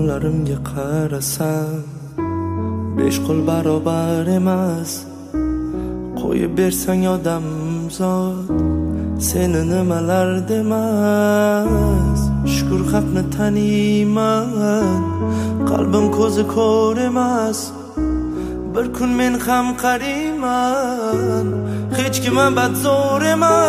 qo'llarimga qarasam, 5 qo'l barobar emas. Qo'yib bersang odamzod, seni nimalar demas. Shukr haqni taniyman, qalbim ko'zi ko'r emas. Bir kun men ham qariyman, hech kim badzo'r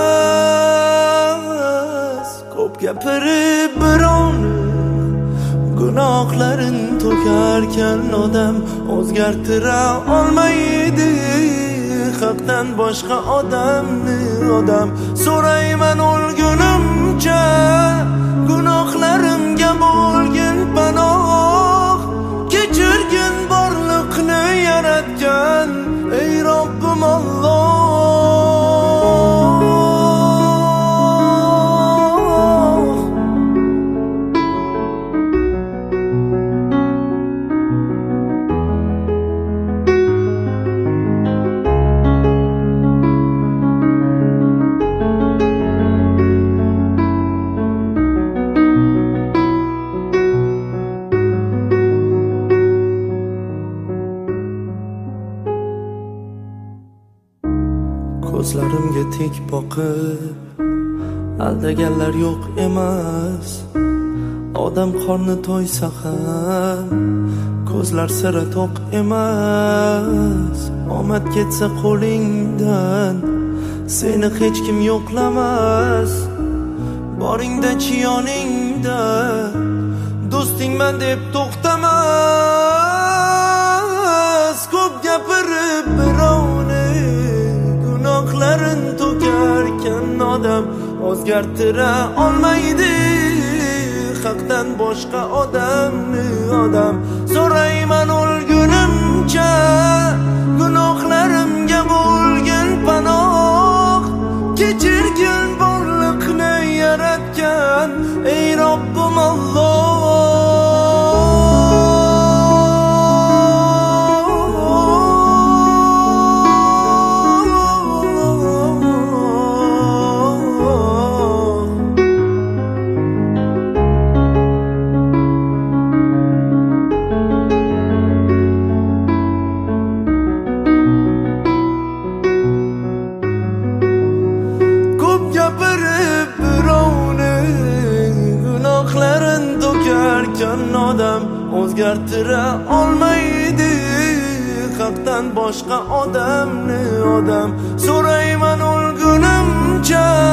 emas. Ko'p gapirib birovni gunohlarin to'karkan odam o'zgartira olmaydi haqdan boshqa odamni. Odam so'rayman o'lgunimcha, gunohlarimga bo'lgin panoh. Kechirgin borliqni yaratgan ey Robbim Alloh. Ko'zlarimga tik boqib aldaganlar yo'q emas. Odam qorni to'ysa ham ko'zlar sira to'q emas. Omad ketsa qo'lingdan seni hech kim yo'qlamas. Boringda-chi yoningda do'stingman deb to'xtamas. Ko'p gapirib birovni gunohlarin to'karkan odam o'zgartira olmaydi haqdan boshqa odamni. Odam so'rayman o'lgunimcha, gunohlarimga bo'lgin panoh. Kechirgin borliqni yaratgan ey Robbim Alloh. Odam o'zgartira olmaydi haqdan boshqa odamni. Odam so'rayman o'lgunimcha,